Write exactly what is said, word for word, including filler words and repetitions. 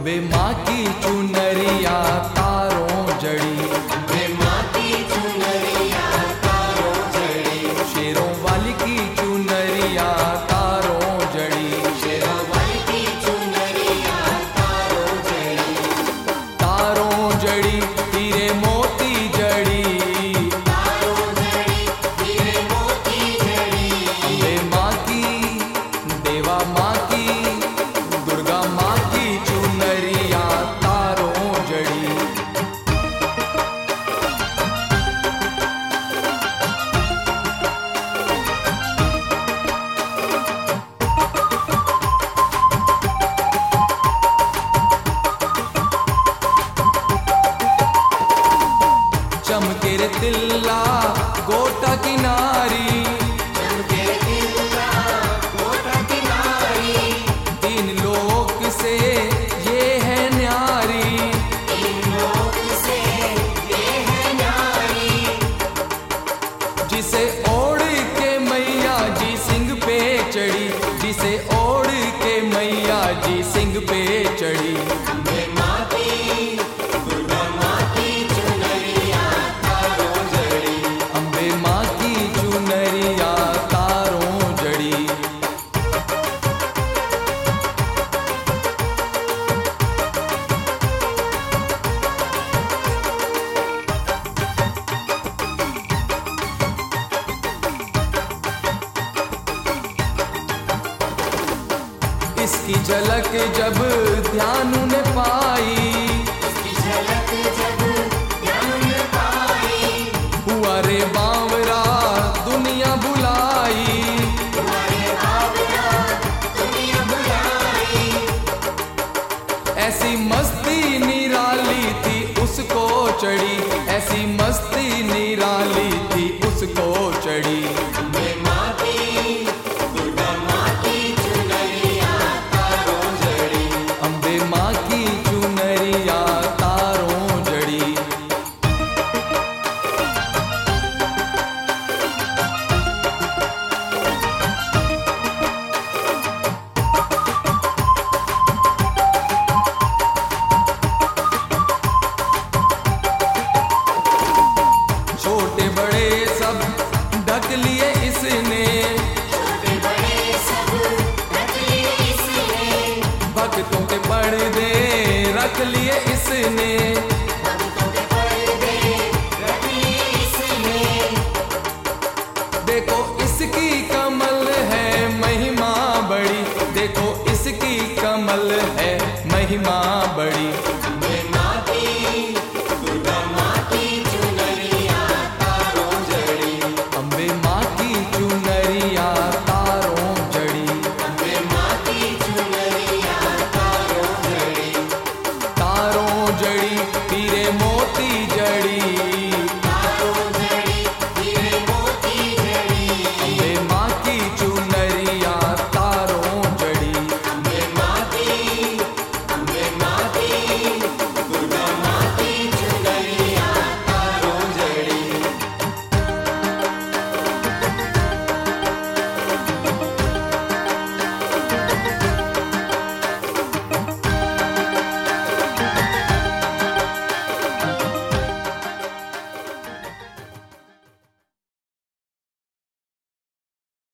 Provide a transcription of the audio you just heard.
अम्बे माँ की चुनरिया तारों जड़ी, अम्बे माँ की चुनरिया तारों जड़ी, शेरों वाली की चुनरिया तारों जड़ी, शेरों वाली की चुनरिया तारों जड़ी, तारों जड़ी हीरे मोती जड़ी, तारों जड़ी हीरे मोती जड़ी, अम्बे माँ की, देवा माँ की, दुर्गा माँ की चुनरिया तारों जड़ी। चमके रे तिल्ला गोटा किनारी, चमके तिल्ला गोटा किनारी, तीन लोक से ये है न्यारी, तीन लोक से ये है नारी, जिसे ओढ़ के मैया जी सिंह पे चढ़ी, जिसे ओढ़ के मैया जी सिंह पे चढ़ी, अम्बे माँ की, दुर्गा माँ की चुनरिया तारों जड़ी, अम्बे माँ की चुनरिया तारों जड़ी। इसकी झलक जब ध्यान ने पाई, इसकी झलक जब ध्यान में पाई, हुआ रे बावरा दुनिया बुलाई, तुम्हारे बावरा दुनिया बुलाई, ऐसी मस्ती निराली थी उसको चढ़ी, ऐसी मस्ती निराली थी उसको चढ़ी, अम्बे माँ की, दुर्गा माँ की चुनरिया तारों जड़ी, अम्बे माँ की चुनरिया तारों जड़ी। छोटे बड़े सब ढक लिए इसने, छोटे बड़े सब रख लिए इसने, भक्तों के पर्दे रख लिए इसने, भक्तों के पर्दे रख लिए इसने, देखो इसकी कमल है महिमा बड़ी, देखो इसकी कमल है महिमा बड़ी,